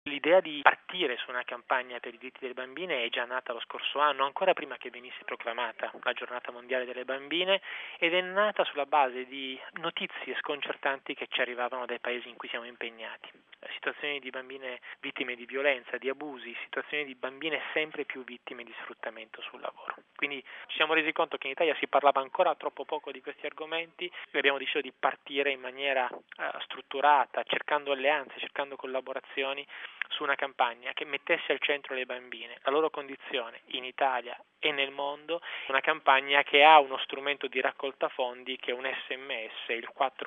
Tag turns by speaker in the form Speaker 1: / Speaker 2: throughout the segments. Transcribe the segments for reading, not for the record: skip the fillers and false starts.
Speaker 1: L'idea di partire su una campagna per i diritti delle bambine è già nata lo scorso anno, ancora prima che venisse proclamata la Giornata Mondiale delle Bambine, ed è nata sulla base di notizie sconcertanti che ci arrivavano dai paesi in cui siamo impegnati. Situazioni di bambine vittime di violenza, di abusi, situazioni di bambine sempre più vittime di sfruttamento sul lavoro. Quindi ci siamo resi conto che in Italia si parlava ancora troppo poco di questi argomenti e abbiamo deciso di partire in maniera strutturata, cercando alleanze, cercando collaborazioni su una campagna che mettesse al centro le bambine, la loro condizione in Italia e nel mondo, una campagna che ha uno strumento di raccolta fondi che è un SMS, il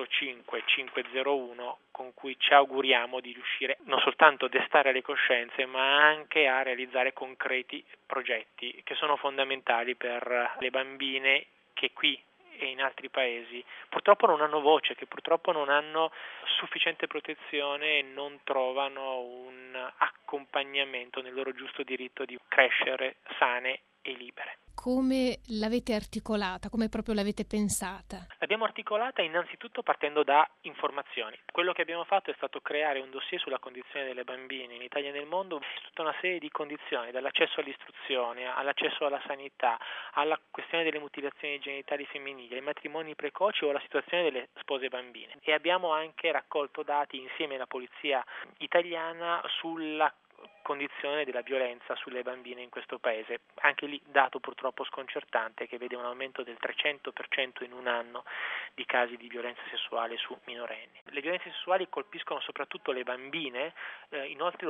Speaker 1: 45501, con cui ci auguriamo di riuscire non soltanto a destare le coscienze, ma anche a realizzare concreti progetti che sono fondamentali per le bambine che qui e in altri paesi purtroppo non hanno voce, che purtroppo non hanno sufficiente protezione e non trovano un accompagnamento nel loro giusto diritto di crescere sane e libere.
Speaker 2: Come l'avete articolata? Come proprio l'avete pensata?
Speaker 1: L'abbiamo articolata innanzitutto partendo da informazioni. Quello che abbiamo fatto è stato creare un dossier sulla condizione delle bambine in Italia e nel mondo, tutta una serie di condizioni, dall'accesso all'istruzione, all'accesso alla sanità, alla questione delle mutilazioni genitali femminili, ai matrimoni precoci o alla situazione delle spose bambine. E abbiamo anche raccolto dati insieme alla polizia italiana sulla condizione della violenza sulle bambine in questo paese. Anche lì dato purtroppo sconcertante che vede un aumento del 300% in un anno di casi di violenza sessuale su minorenni. Le violenze sessuali colpiscono soprattutto le bambine in oltre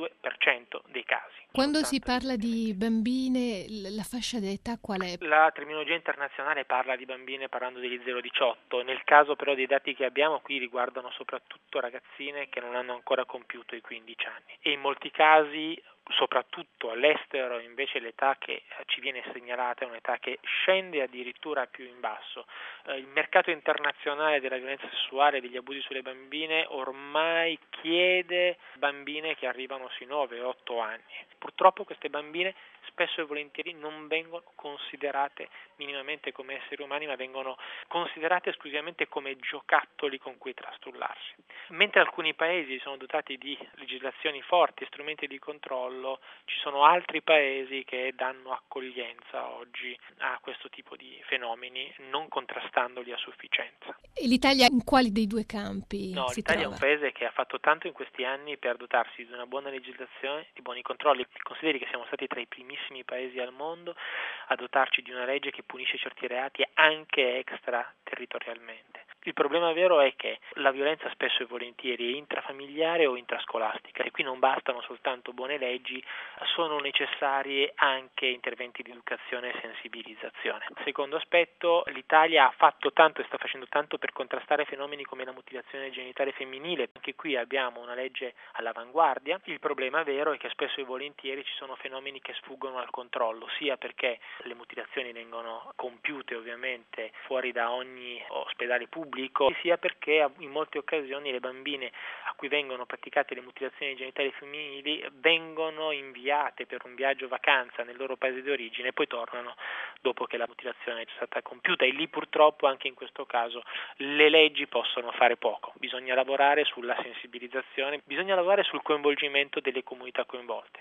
Speaker 1: l'82% dei casi.
Speaker 2: Quando si parla di bambine, la fascia d'età qual è?
Speaker 1: La terminologia internazionale parla di bambine parlando degli 0-18, nel caso però dei dati che abbiamo qui riguardano soprattutto ragazzine che non hanno ancora compiuto i 15 anni e in molti casi, soprattutto all'estero, invece l'età che ci viene segnalata è un'età che scende addirittura più in basso. Il mercato internazionale della violenza sessuale e degli abusi sulle bambine ormai chiede bambine che arrivano sui 9-8 anni. Purtroppo queste bambine spesso e volentieri non vengono considerate minimamente come esseri umani, ma vengono considerate esclusivamente come giocattoli con cui trastullarsi. Mentre alcuni paesi sono dotati di legislazioni forti e strumenti di controllo, ci sono altri paesi che danno accoglienza oggi a questo tipo di fenomeni, non contrastandoli a sufficienza.
Speaker 2: E l'Italia in quali dei due campi
Speaker 1: No,
Speaker 2: si
Speaker 1: l'Italia
Speaker 2: trova?
Speaker 1: è un paese che ha fatto tanto in questi anni per dotarsi di una buona legislazione, di buoni controlli. Consideri che siamo stati tra i primissimi paesi al mondo a dotarci di una legge che punisce certi reati anche extraterritorialmente. Il problema vero è che la violenza spesso e volentieri è intrafamiliare o intrascolastica e qui non bastano soltanto buone leggi, sono necessari anche interventi di educazione e sensibilizzazione. Secondo aspetto, l'Italia ha fatto tanto e sta facendo tanto per contrastare fenomeni come la mutilazione genitale femminile. Anche qui abbiamo una legge all'avanguardia. Il problema vero è che spesso e volentieri ci sono fenomeni che sfuggono al controllo, sia perché le mutilazioni vengono compiute ovviamente fuori da ogni ospedale pubblico, sia perché in molte occasioni le bambine a cui vengono praticate le mutilazioni genitali femminili vengono inviate per un viaggio vacanza nel loro paese di origine e poi tornano dopo che la mutilazione è stata compiuta e lì purtroppo anche in questo caso le leggi possono fare poco. Bisogna lavorare sulla sensibilizzazione, bisogna lavorare sul coinvolgimento delle comunità coinvolte.